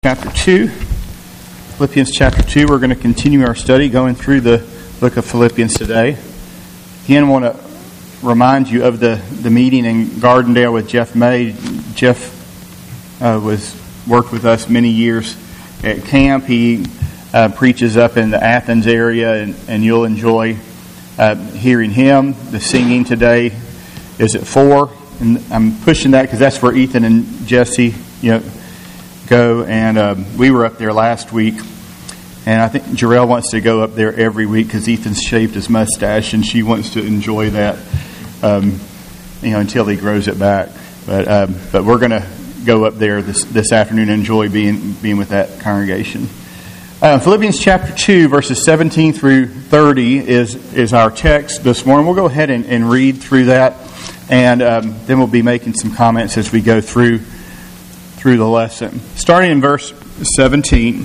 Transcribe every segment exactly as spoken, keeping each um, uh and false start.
Chapter two, Philippians chapter two. We're going to continue our study going through the book of Philippians today. Again, I want to remind you of the, the meeting in Gardendale with Jeff May. Jeff uh, was worked with us many years at camp. He uh, preaches up in the Athens area, and, and you'll enjoy uh, hearing him. The singing today is at four, and I'm pushing that because that's where Ethan and Jesse, you know, go, and um, we were up there last week, and I think Jarrell wants to go up there every week because Ethan's shaved his mustache, and she wants to enjoy that, um, you know, until he grows it back. But um, but we're going to go up there this this afternoon and enjoy being being with that congregation. Uh, Philippians chapter two, verses seventeen through thirty is is our text this morning. We'll go ahead and, and read through that, and um, then we'll be making some comments as we go through. through the lesson. Starting in verse seventeen.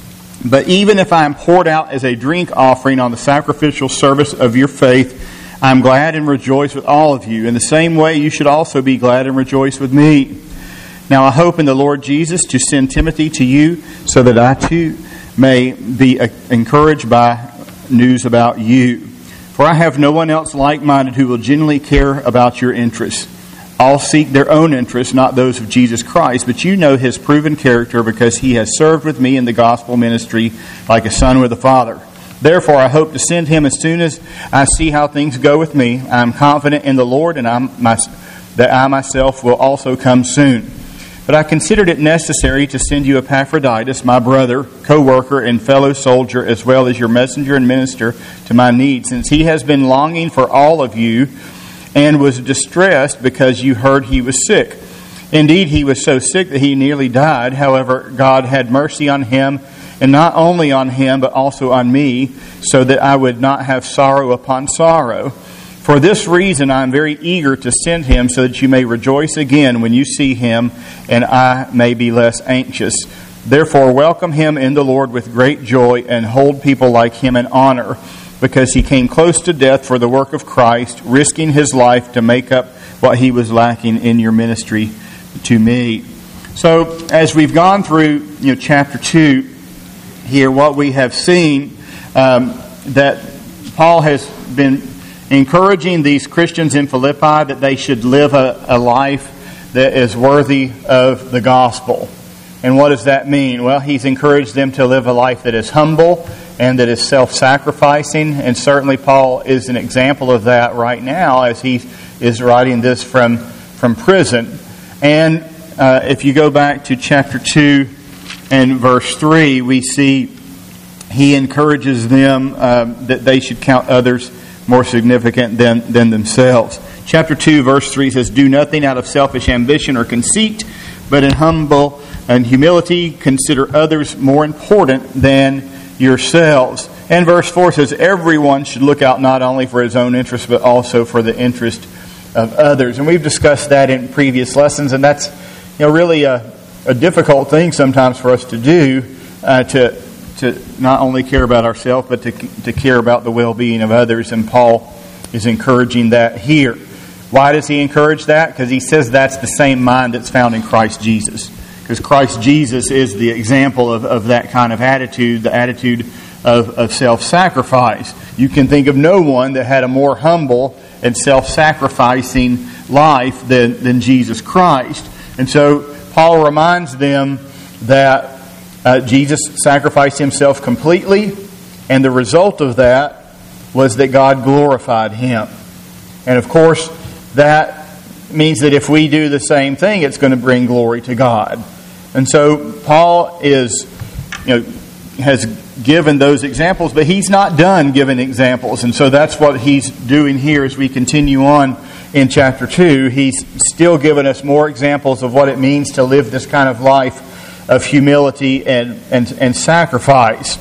But even if I am poured out as a drink offering on the sacrificial service of your faith, I am glad and rejoice with all of you. In the same way, you should also be glad and rejoice with me. Now I hope in the Lord Jesus to send Timothy to you so that I too may be encouraged by news about you. For I have no one else like-minded who will genuinely care about your interests. All seek their own interests, not those of Jesus Christ, but you know his proven character because he has served with me in the gospel ministry like a son with a father. Therefore, I hope to send him as soon as I see how things go with me. I am confident in the Lord and I'm my, that I myself will also come soon. But I considered it necessary to send you Epaphroditus, my brother, co-worker, and fellow soldier, as well as your messenger and minister to my need, since he has been longing for all of you and was distressed because you heard he was sick. Indeed, he was so sick that he nearly died. However, God had mercy on him, and not only on him, but also on me, so that I would not have sorrow upon sorrow. For this reason, I am very eager to send him, so that you may rejoice again when you see him, and I may be less anxious. Therefore, welcome him in the Lord with great joy, and hold people like him in honor, because he came close to death for the work of Christ, risking his life to make up what he was lacking in your ministry to me. So, as we've gone through, you know, chapter two here, what we have seen um, that Paul has been encouraging these Christians in Philippi that they should live a, a life that is worthy of the gospel. And what does that mean? Well, he's encouraged them to live a life that is humble and that is self-sacrificing. And certainly Paul is an example of that right now as he is writing this from, from prison. And uh, if you go back to chapter two and verse three, we see he encourages them uh, that they should count others more significant than, than themselves. Chapter two, verse three says, "Do nothing out of selfish ambition or conceit, but in humble and humility consider others more important than yourselves." And verse four says, "Everyone should look out not only for his own interest, but also for the interest of others." And we've discussed that in previous lessons, and that's, you know, really a, a difficult thing sometimes for us to do, uh, to to not only care about ourselves, but to to care about the well-being of others. And Paul is encouraging that here. Why does he encourage that? Because he says that's the same mind that's found in Christ Jesus. Because Christ Jesus is the example of, of that kind of attitude, the attitude of, of self-sacrifice. You can think of no one that had a more humble and self-sacrificing life than, than Jesus Christ. And so Paul reminds them that uh, Jesus sacrificed himself completely, and the result of that was that God glorified him. And of course, that means that if we do the same thing, it's going to bring glory to God. And so Paul is, you know, has given those examples, but he's not done giving examples. And so that's what he's doing here as we continue on in chapter two. He's still giving us more examples of what it means to live this kind of life of humility and, and, and sacrifice.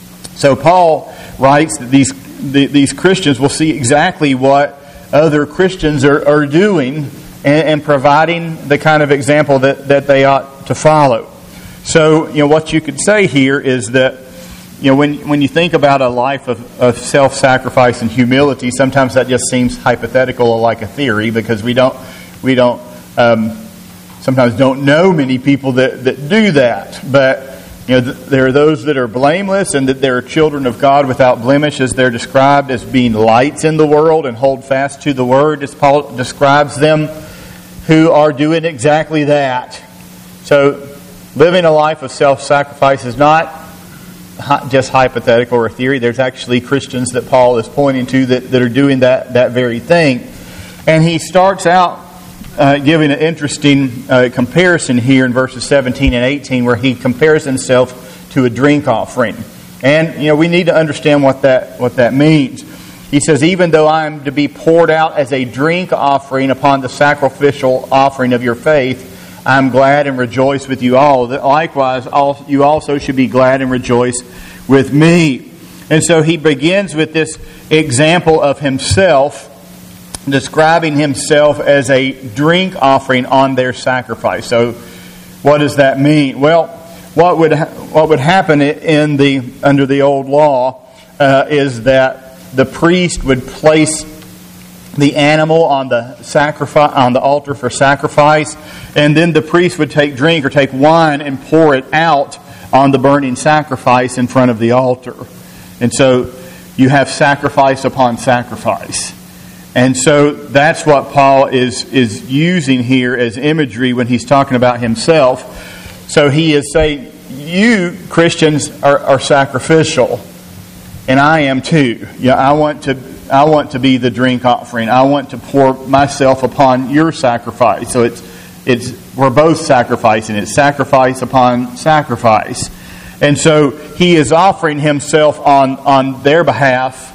So Paul writes that these, the, these Christians will see exactly what other Christians are, are doing and, and providing the kind of example that, that they ought to follow. So, you know, what you could say here is that, you know, when when you think about a life of, of self-sacrifice and humility, sometimes that just seems hypothetical or like a theory because we don't we don't um, sometimes don't know many people that, that do that. But you know, there are those that are blameless and that they're children of God without blemish, as they're described as being lights in the world and hold fast to the word, as Paul describes them, who are doing exactly that. So living a life of self-sacrifice is not just hypothetical or theory. There's actually Christians that Paul is pointing to that, that are doing that, that very thing. And he starts out uh, giving an interesting uh, comparison here in verses seventeen and eighteen, where he compares himself to a drink offering. And you know, we need to understand what that what that means. He says, even though I am to be poured out as a drink offering upon the sacrificial offering of your faith, I am glad and rejoice with you all. That likewise, you also should be glad and rejoice with me. And so he begins with this example of himself, describing himself as a drink offering on their sacrifice. So what does that mean? Well, what would ha- what would happen in the under the old law uh, is that the priest would place the animal on the sacrifice on the altar for sacrifice, and then the priest would take drink or take wine and pour it out on the burning sacrifice in front of the altar. And so you have sacrifice upon sacrifice. And so that's what Paul is, is using here as imagery when he's talking about himself. So he is saying, you Christians are, are sacrificial, and I am too. Yeah, I want to I want to be the drink offering. I want to pour myself upon your sacrifice. So it's it's we're both sacrificing. It's sacrifice upon sacrifice. And so he is offering himself on, on their behalf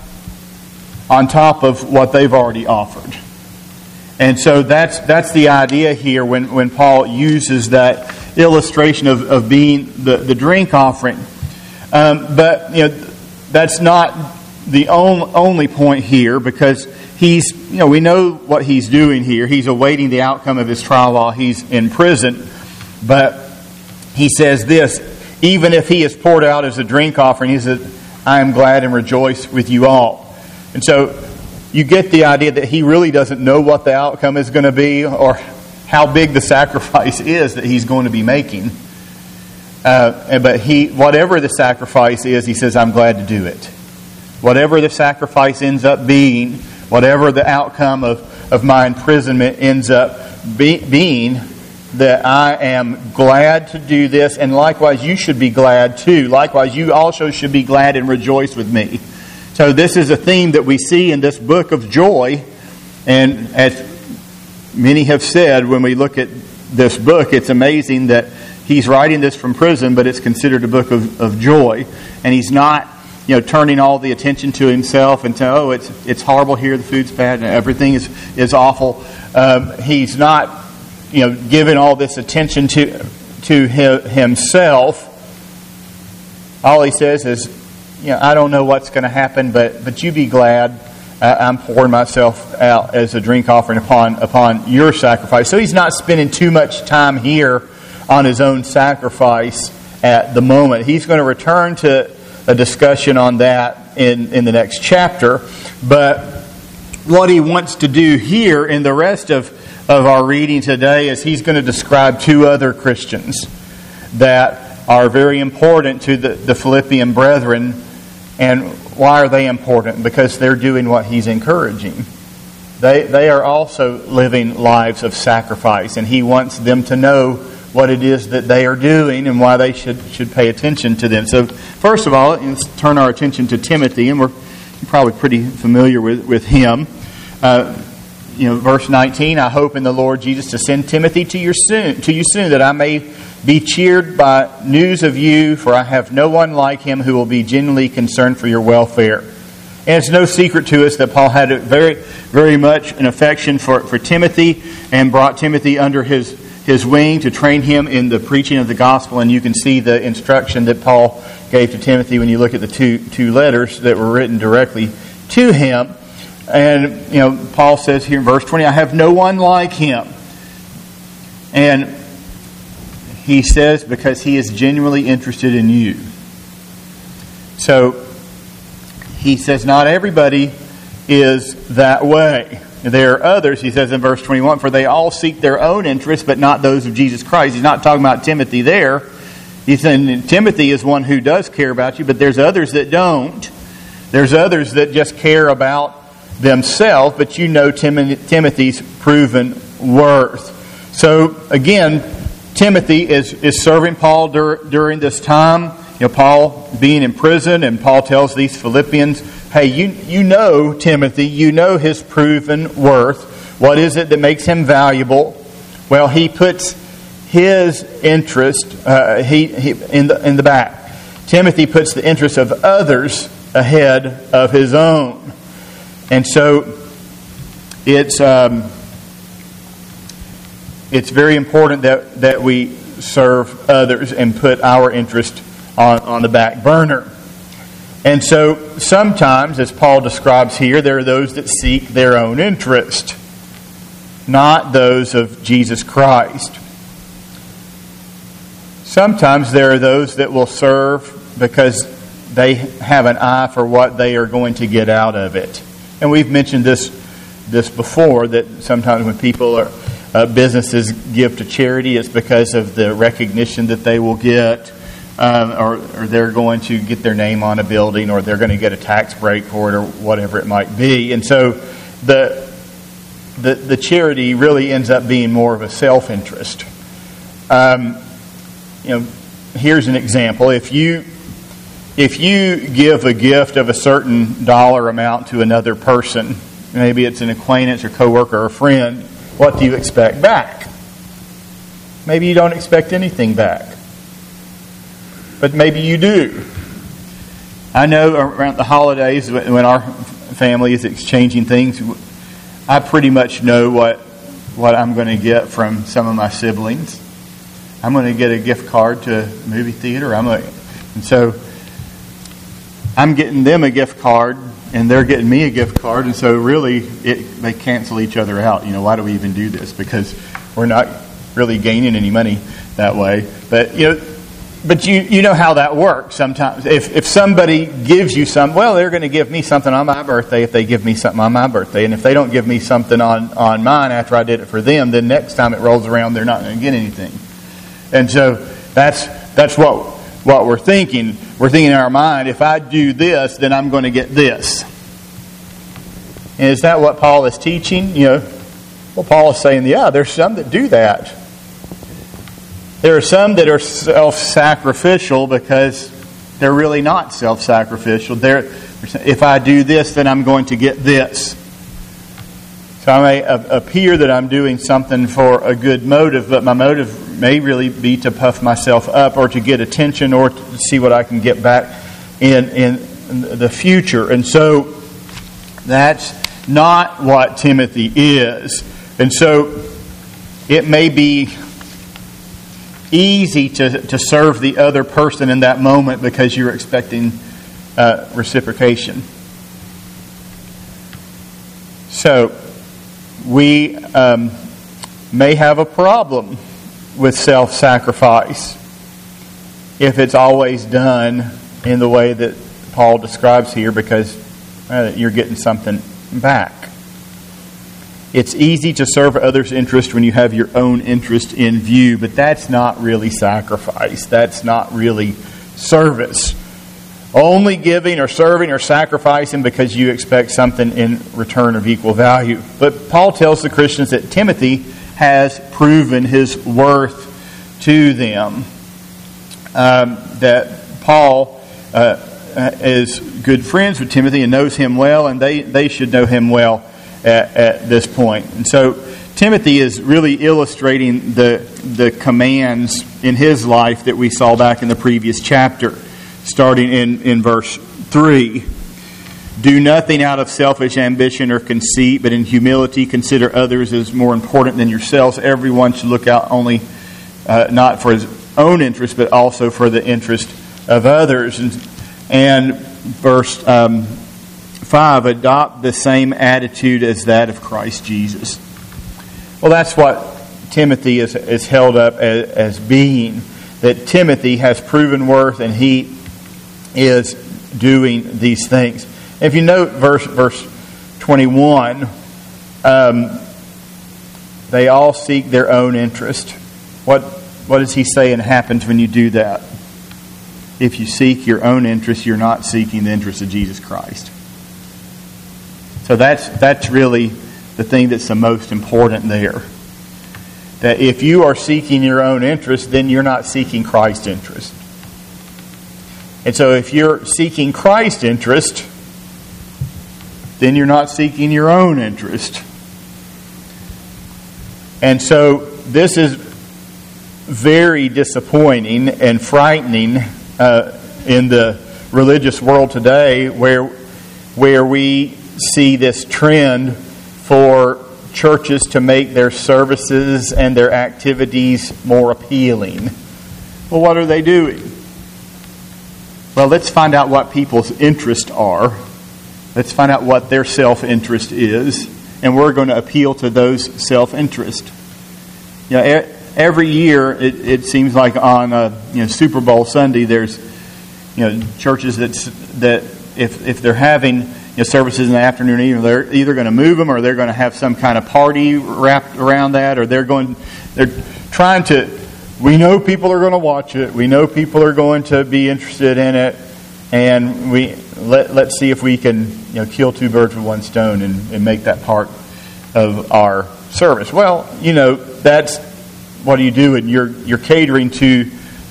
on top of what they've already offered. And so that's that's the idea here when, when Paul uses that illustration of, of being the, the drink offering. Um, but you know, that's not the on, only point here, because he's, you know, we know what he's doing here. He's awaiting the outcome of his trial while he's in prison. But he says this, even if he is poured out as a drink offering, he says, I am glad and rejoice with you all. And so you get the idea that he really doesn't know what the outcome is going to be or how big the sacrifice is that he's going to be making. Uh, but he, whatever the sacrifice is, he says, I'm glad to do it. Whatever the sacrifice ends up being, whatever the outcome of, of my imprisonment ends up be, being, that I am glad to do this, and likewise you should be glad too. Likewise you also should be glad and rejoice with me. So this is a theme that we see in this book of joy, and as many have said, when we look at this book, it's amazing that he's writing this from prison, but it's considered a book of, of joy. And he's not, you know, turning all the attention to himself and saying, oh, it's it's horrible here, the food's bad, and everything is, is awful. Um, he's not, you know, giving all this attention to to himself. All he says is, you know, I don't know what's going to happen, but but you be glad. Uh, I'm pouring myself out as a drink offering upon upon your sacrifice. So he's not spending too much time here on his own sacrifice at the moment. He's going to return to a discussion on that in, in the next chapter. But what he wants to do here in the rest of, of our reading today is he's going to describe two other Christians that are very important to the, the Philippian brethren. And why are they important? Because they're doing what he's encouraging. They, they are also living lives of sacrifice, and he wants them to know what it is that they are doing and why they should should pay attention to them. So first of all, let's turn our attention to Timothy, and we're probably pretty familiar with, with him. Uh, you know, verse nineteen, I hope in the Lord Jesus to send Timothy to you soon, to you soon, that I may be cheered by news of you, for I have no one like him who will be genuinely concerned for your welfare. And it's no secret to us that Paul had a very, very much an affection for, for Timothy, and brought Timothy under his his wing to train him in the preaching of the gospel. And you can see the instruction that Paul gave to Timothy when you look at the two two letters that were written directly to him. And, you know, Paul says here in verse twenty, I have no one like him. And he says because he is genuinely interested in you. So he says not everybody is that way. there are others, he says in verse twenty-one, for they all seek their own interests, but not those of Jesus Christ. He's not talking about Timothy there. He's saying Timothy is one who does care about you, but there's others that don't. There's others that just care about themselves, but you know Tim- Timothy's proven worth. So again, Timothy is, is serving Paul dur- during this time. You know, Paul being in prison, and Paul tells these Philippians, hey, you, you know Timothy, you know his proven worth. What is it that makes him valuable? Well, he puts his interest uh, he, he in the in the back. Timothy puts the interest of others ahead of his own, and so it's um, it's very important that that we serve others and put our interest on on the back burner. And so sometimes, as Paul describes here, there are those that seek their own interest, not those of Jesus Christ. Sometimes there are those that will serve because they have an eye for what they are going to get out of it. And we've mentioned this this before, that sometimes when people are uh, businesses give to charity, it's because of the recognition that they will get, um, or, or they're going to get their name on a building, or they're going to get a tax break for it, or whatever it might be. And so the the, the charity really ends up being more of a self-interest. Um, you know, here's an example. If you if you give a gift of a certain dollar amount to another person, maybe it's an acquaintance or coworker or a friend, what do you expect back? Maybe you don't expect anything back, but maybe you do. I know around the holidays when our family is exchanging things, I pretty much know what what I'm going to get from some of my siblings. I'm going to get a gift card to a movie theater. I'm like, and so I'm getting them a gift card, and they're getting me a gift card, and so really it, they cancel each other out. You know, why do we even do this? Because we're not really gaining any money that way. But you know, but you you know how that works sometimes. If if somebody gives you some, well, they're going to give me something on my birthday if they give me something on my birthday, and if they don't give me something on on mine after I did it for them, then next time it rolls around, they're not going to get anything. And so that's that's what what we're thinking. We're thinking in our mind, if I do this, then I'm going to get this. And is that what Paul is teaching? You know, well, Paul is saying, yeah, there's some that do that. There are some that are self-sacrificial because they're really not self-sacrificial. They're, if I do this, then I'm going to get this. So I may appear that I'm doing something for a good motive, but my motive may really be to puff myself up or to get attention or to see what I can get back in, in the future. And so that's not what Timothy is. And so it may be easy to, to serve the other person in that moment because you're expecting uh, reciprocation. So we um, may have a problem with self-sacrifice if it's always done in the way that Paul describes here, because uh, you're getting something back. It's easy to serve others' interest when you have your own interest in view, but that's not really sacrifice. That's not really service. Only giving or serving or sacrificing because you expect something in return of equal value. But Paul tells the Christians that Timothy has proven his worth to them. Um, that Paul uh, is good friends with Timothy and knows him well, and they, they should know him well at, at this point. And so Timothy is really illustrating the, the commands in his life that we saw back in the previous chapter, starting in, in verse three. Do nothing out of selfish ambition or conceit, but in humility consider others as more important than yourselves. Everyone should look out only uh, not for his own interest, but also for the interest of others. And, and verse um, five, adopt the same attitude as that of Christ Jesus. Well, that's what Timothy is, is held up as, as being. That Timothy has proven worth, and he is doing these things. If you note verse verse twenty-one, Um, they all seek their own interest. What what does he say and happens when you do that? If you seek your own interest, you're not seeking the interest of Jesus Christ. So that's that's really the thing that's the most important there. That if you are seeking your own interest, then you're not seeking Christ's interest. And so if you're seeking Christ's interest, then you're not seeking your own interest. And so this is very disappointing and frightening uh, in the religious world today, where where we see this trend for churches to make their services and their activities more appealing. Well, what are they doing? Well, let's find out what people's interests are. Let's find out what their self-interest is, and we're going to appeal to those self-interest. You know, every year it, it seems like on a, you know, Super Bowl Sunday, there's you know churches that that if if they're having you know, services in the afternoon, either they're either going to move them, or they're going to have some kind of party wrapped around that, or they're going, they're trying to. We know people are going to watch it. We know people are going to be interested in it, and we let let's see if we can you know kill two birds with one stone and, and make that part of our service. Well, you know that's what do you do, and you're you're catering to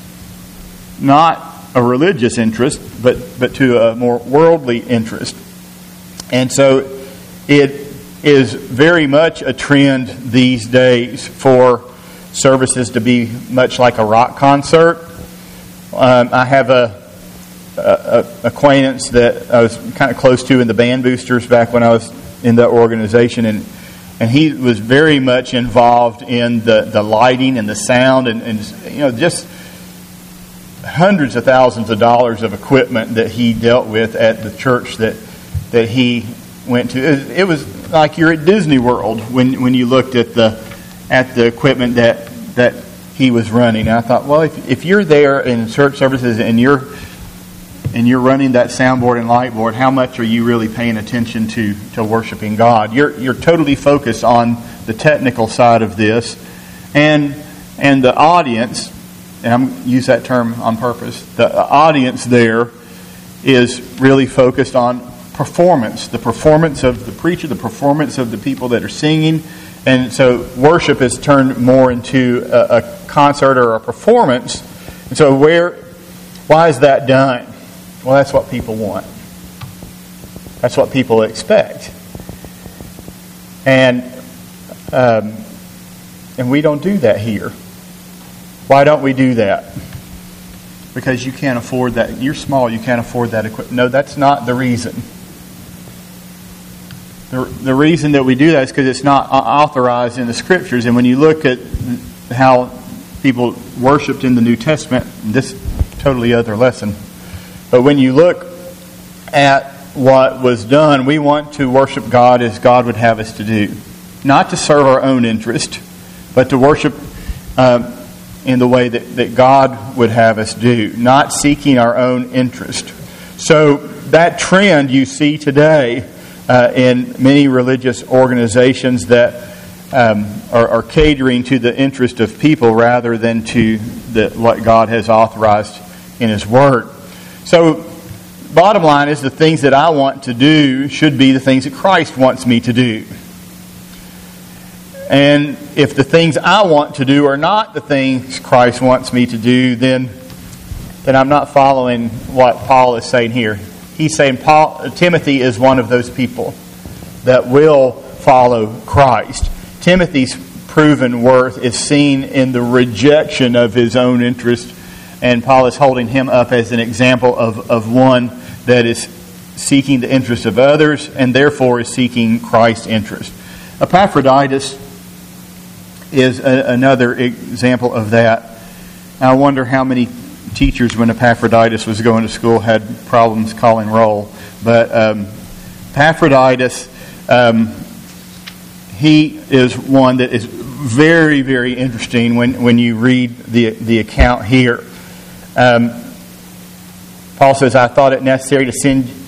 not a religious interest, but but to a more worldly interest. And so it is very much a trend these days for services to be much like a rock concert. Um, I have a, a, a acquaintance that I was kind of close to in the Band Boosters back when I was in the organization, and and he was very much involved in the, the lighting and the sound, and, and you know just hundreds of thousands of dollars of equipment that he dealt with at the church that. that he went to. It was like you're at Disney World when when you looked at the at the equipment that that he was running. And I thought, well, if if you're there in church services and you're and you're running that soundboard and light board, how much are you really paying attention to to worshiping God? You're you're totally focused on the technical side of this, and and the audience, and I'm use that term on purpose. The audience there is really focused on performance, the performance of the preacher, the performance of the people that are singing. And so worship has turned more into a, a concert or a performance. And so where, why is that done? Well, that's what people want. That's what people expect. And um, and we don't do that here. Why don't we do that? Because you can't afford that. You're small, you can't afford that equipment. No, that's not the reason. The, the reason that we do that is because it's not authorized in the Scriptures. And when you look at how people worshipped in the New Testament, this is a totally other lesson. But when you look at what was done, we want to worship God as God would have us to do. Not to serve our own interest, but to worship uh, in the way that, that God would have us do. Not seeking our own interest. So that trend you see today Uh, in many religious organizations that um, are, are catering to the interest of people rather than to the, what God has authorized in His Word. So, bottom line is the things that I want to do should be the things that Christ wants me to do. And if the things I want to do are not the things Christ wants me to do, then then I'm not following what Paul is saying here. He's saying Paul, Timothy is one of those people that will follow Christ. Timothy's proven worth is seen in the rejection of his own interest, and Paul is holding him up as an example of, of one that is seeking the interest of others and therefore is seeking Christ's interest. Epaphroditus is a, another example of that. I wonder how many teachers, when Epaphroditus was going to school, had problems calling roll. But um, Epaphroditus, um, he is one that is very, very interesting when, when you read the the account here. Um, Paul says, I thought it necessary to send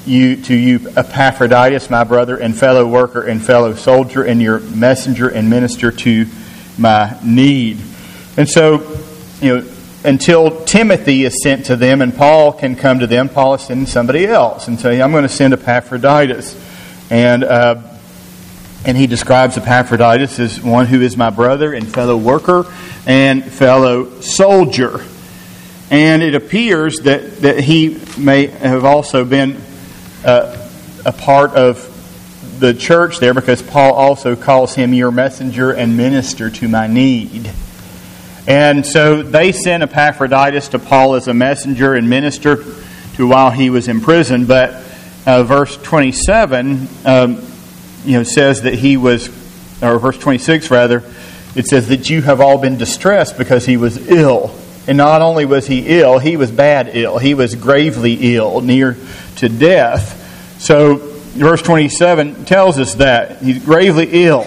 you to you Epaphroditus, my brother and fellow worker and fellow soldier, and your messenger and minister to my need. And so, you know, until Timothy is sent to them and Paul can come to them, Paul is sending somebody else. And so I'm going to send Epaphroditus. And uh, and he describes Epaphroditus as one who is my brother and fellow worker and fellow soldier. And it appears that, that he may have also been uh, a part of the church there, because Paul also calls him your messenger and minister to my need. And so they sent Epaphroditus to Paul as a messenger and minister to while he was in prison. But uh, verse twenty-seven um, you know, says that he was, or verse twenty-six rather, it says that you have all been distressed because he was ill. And not only was he ill, he was bad ill. He was gravely ill, near to death. So verse twenty-seven tells us that. He's gravely ill.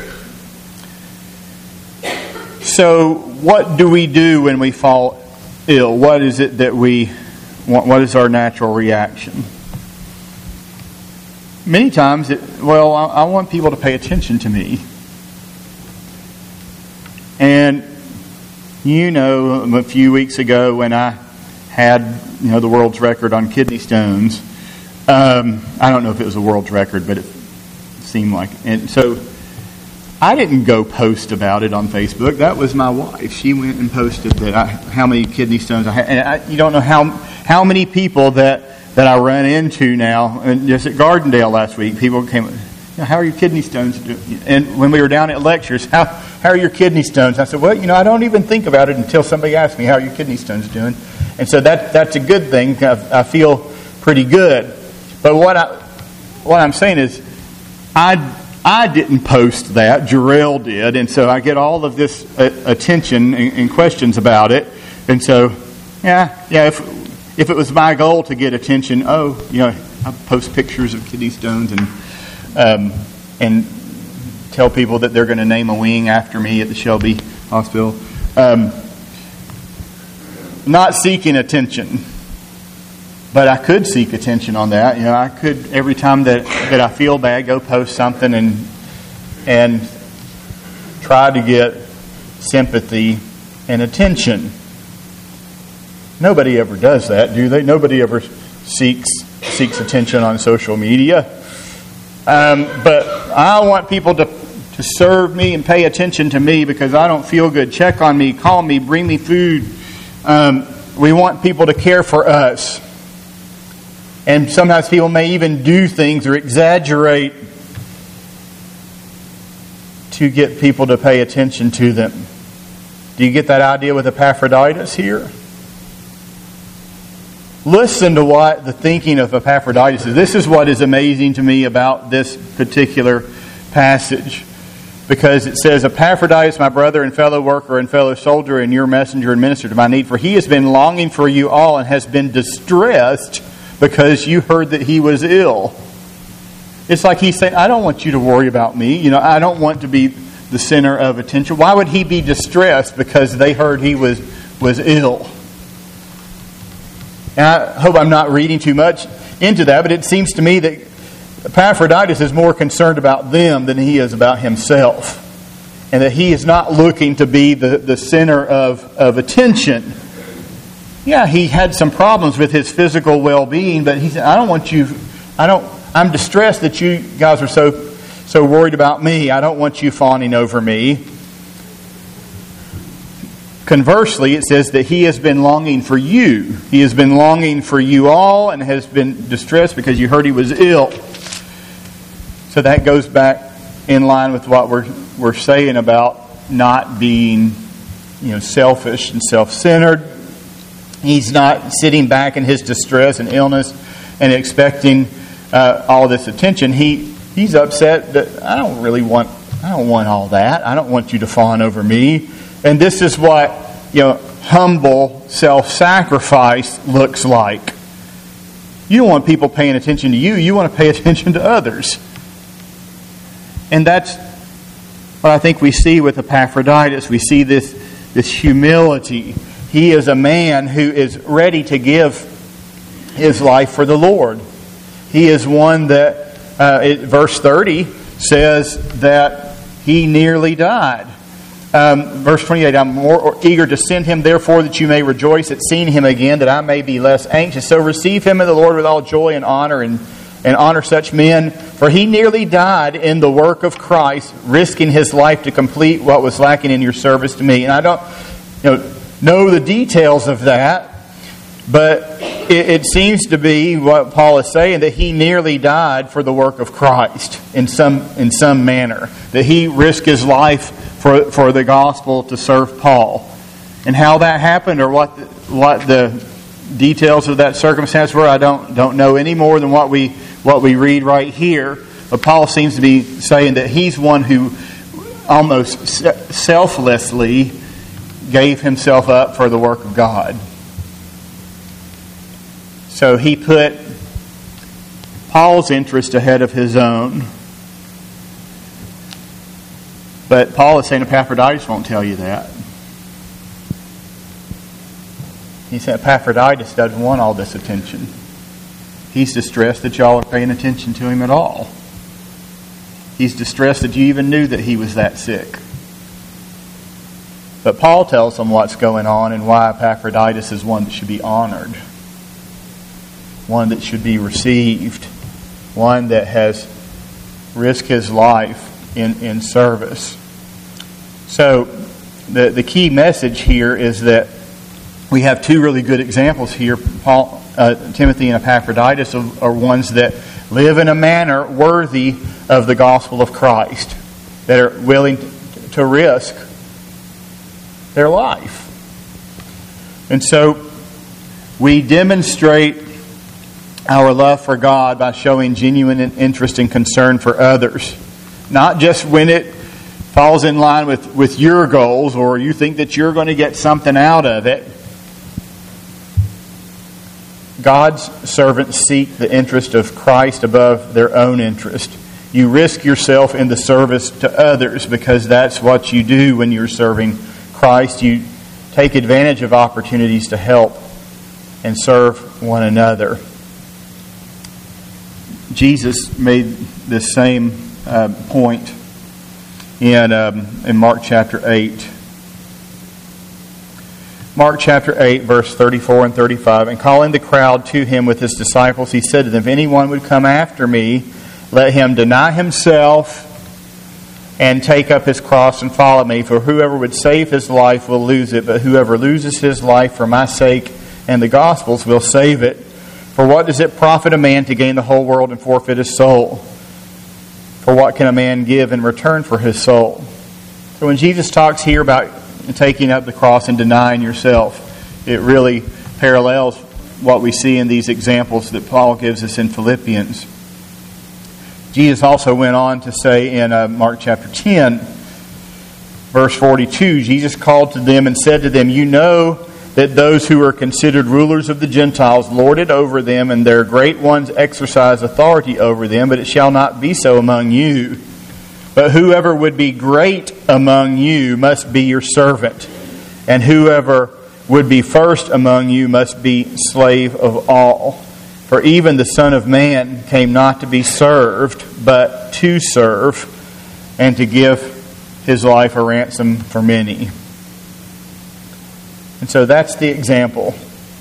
So what do we do when we fall ill? What is it that we want? What is our natural reaction? Many times, it, well, I, I want people to pay attention to me. And you know, a few weeks ago when I had, you know, the world's record on kidney stones, um, I don't know if it was a world's record, but it seemed like it. And so I didn't go post about it on Facebook. That was my wife. She went and posted that I, how many kidney stones I had. And I, you don't know how how many people that, that I run into now. And just at Gardendale last week, people came, how are your kidney stones doing? And when we were down at lectures, how how are your kidney stones? I said, well, you know, I don't even think about it until somebody asks me, how are your kidney stones doing? And so that that's a good thing. I, I feel pretty good. But what I what I'm saying is, I. I didn't post that. Jarrell did. And so I get all of this uh, attention and, and questions about it. And so, yeah, yeah. If if it was my goal to get attention, oh, you know, I post pictures of kidney stones and um, and tell people that they're going to name a wing after me at the Shelby Hospital. Um, not seeking attention. But I could seek attention on that. You know, I could, every time that, that I feel bad, go post something and and try to get sympathy and attention. Nobody ever does that, do they? Nobody ever seeks seeks attention on social media. Um, but I want people to, to serve me and pay attention to me because I don't feel good. Check on me, call me, bring me food. Um, we want people to care for us. And sometimes people may even do things or exaggerate to get people to pay attention to them. Do you get that idea with Epaphroditus here? Listen to what the thinking of Epaphroditus is. This is what is amazing to me about this particular passage. Because it says, Epaphroditus, my brother and fellow worker and fellow soldier, and your messenger and minister to my need, for he has been longing for you all and has been distressed because you heard that he was ill. It's like he's saying, I don't want you to worry about me. You know, I don't want to be the center of attention. Why would he be distressed because they heard he was, was ill? And I hope I'm not reading too much into that, but it seems to me that Epaphroditus is more concerned about them than he is about himself. And that he is not looking to be the, the center of, of attention. Yeah, he had some problems with his physical well-being, but he said, I don't want you, I don't, I'm distressed that you guys are so, so worried about me. I don't want you fawning over me. Conversely, it says that he has been longing for you. He has been longing for you all and has been distressed because you heard he was ill. So that goes back in line with what we're we're saying about not being, you know, selfish and self-centered. He's not sitting back in his distress and illness and expecting uh, all this attention. He he's upset that I don't really want I don't want all that. I don't want you to fawn over me. And this is what, you know, humble self-sacrifice looks like. You don't want people paying attention to you. You want to pay attention to others. And that's what I think we see with Epaphroditus. We see this, this humility. He is a man who is ready to give his life for the Lord. He is one that, uh, it, verse thirty says that he nearly died. Um, verse twenty-eight, I'm more eager to send him, therefore, that you may rejoice at seeing him again, that I may be less anxious. So receive him in the Lord with all joy and honor, and, and honor such men. For he nearly died in the work of Christ, risking his life to complete what was lacking in your service to me. And I don't you know, know the details of that, but it, it seems to be what Paul is saying, that he nearly died for the work of Christ in some in some manner. That he risked his life for for the gospel to serve Paul. And how that happened, or what the, what the details of that circumstance were, I don't don't know any more than what we what we read right here. But Paul seems to be saying that he's one who almost selflessly gave himself up for the work of God. So he put Paul's interest ahead of his own. But Paul is saying Epaphroditus won't tell you that. He said Epaphroditus doesn't want all this attention. He's distressed that y'all are paying attention to him at all. He's distressed that you even knew that he was that sick. But Paul tells them what's going on and why Epaphroditus is one that should be honored. One that should be received. One that has risked his life in, in service. So, the, the key message here is that we have two really good examples here. Paul, uh, Timothy and Epaphroditus are, are ones that live in a manner worthy of the gospel of Christ. That are willing to, to risk their life. And so, we demonstrate our love for God by showing genuine interest and concern for others. Not just when it falls in line with, with your goals, or you think that you're going to get something out of it. God's servants seek the interest of Christ above their own interest. You risk yourself in the service to others because that's what you do when you're serving Christ. You take advantage of opportunities to help and serve one another. Jesus made this same uh, point in um, in Mark chapter eight. Mark chapter eight, verse thirty-four and thirty-five. And calling the crowd to him with his disciples, he said to them, if anyone would come after me, let him deny himself and take up his cross and follow me. For whoever would save his life will lose it, but whoever loses his life for my sake and the gospel's will save it. For what does it profit a man to gain the whole world and forfeit his soul? For what can a man give in return for his soul? So when Jesus talks here about taking up the cross and denying yourself, it really parallels what we see in these examples that Paul gives us in Philippians. Jesus also went on to say in uh, Mark chapter ten, verse forty-two, Jesus called to them and said to them, you know that those who are considered rulers of the Gentiles lord it over them, and their great ones exercise authority over them, but it shall not be so among you. But whoever would be great among you must be your servant, and whoever would be first among you must be slave of all. For even the Son of Man came not to be served, but to serve, and to give his life a ransom for many. And so that's the example.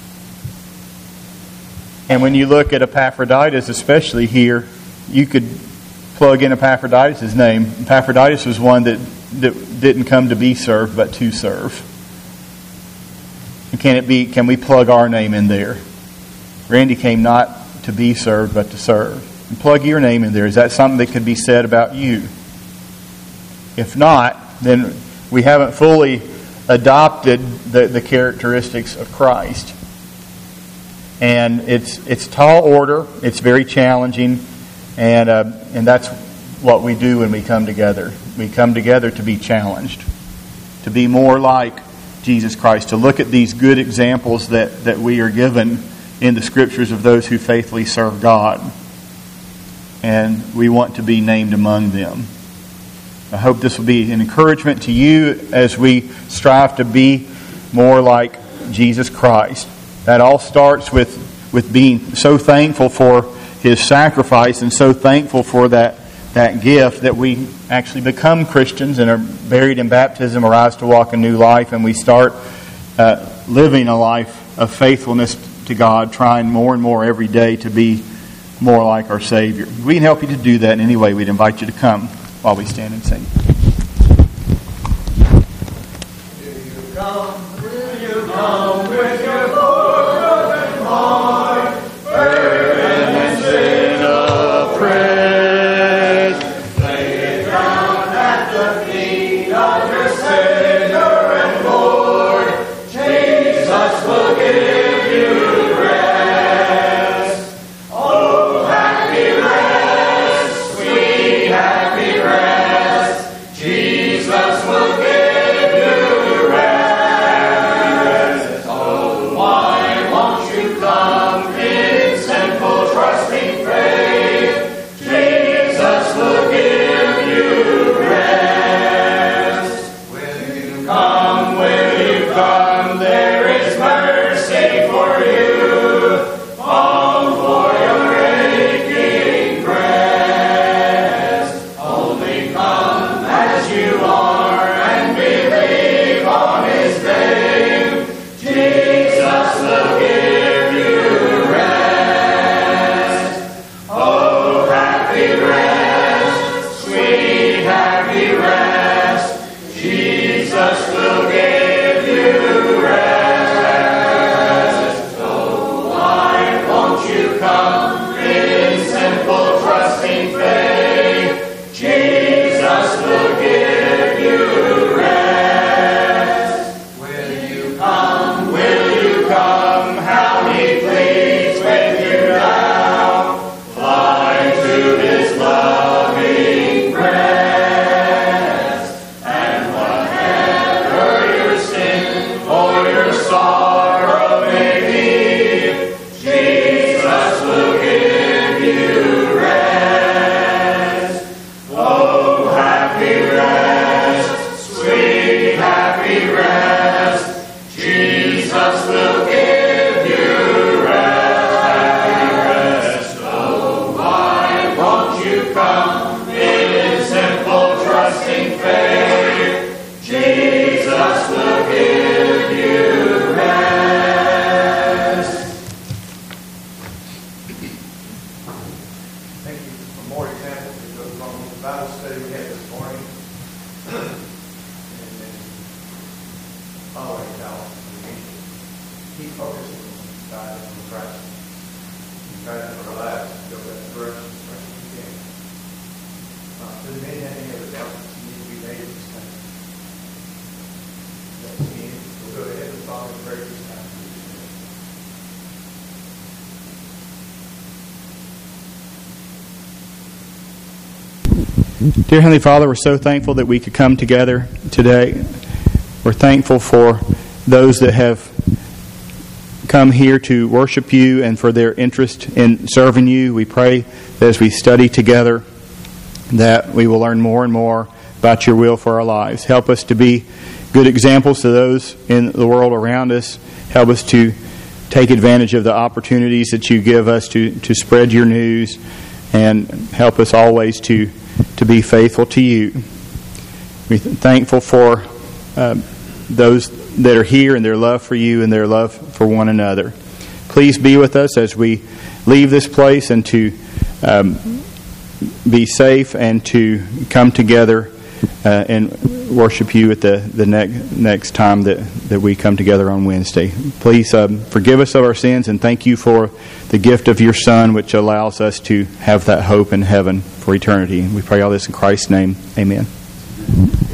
And when you look at Epaphroditus, especially here, you could plug in Epaphroditus' name. Epaphroditus was one that, that didn't come to be served, but to serve. And can it be? Can we plug our name in there? Randy came not to be served, but to serve. And plug your name in there. Is that something that could be said about you? If not, then we haven't fully adopted the, the characteristics of Christ. And it's it's tall order. It's very challenging. And uh, and that's what we do when we come together. We come together to be challenged, to be more like Jesus Christ, to look at these good examples that, that we are given in the Scriptures of those who faithfully serve God. And we want to be named among them. I hope this will be an encouragement to you as we strive to be more like Jesus Christ. That all starts with, with being so thankful for His sacrifice, and so thankful for that, that gift that we actually become Christians and are buried in baptism, arise to walk a new life, and we start uh, living a life of faithfulness to God, trying more and more every day to be more like our Savior. If we can help you to do that in any way, we'd invite you to come while we stand and sing. Will you come, will you come with your broken heart, burden and sin of praise, lay it down at the feet of your Savior and Lord. Jesus will give you rest. Oh, happy rest, sweet happy rest. Jesus will give Dear Heavenly Father, we're so thankful that we could come together today. We're thankful for those that have come here to worship you and for their interest in serving you. We pray that as we study together that we will learn more and more about your will for our lives. Help us to be good examples to those in the world around us. Help us to take advantage of the opportunities that you give us to, to spread your news, and help us always to to be faithful to you. We're thankful for uh, those that are here and their love for you and their love for one another. Please be with us as we leave this place, and to um, be safe and to come together uh, and worship you at the, the next next time that, that we come together on Wednesday. Please um, forgive us of our sins, and thank you for the gift of your Son, which allows us to have that hope in heaven for eternity. We pray all this in Christ's name. Amen.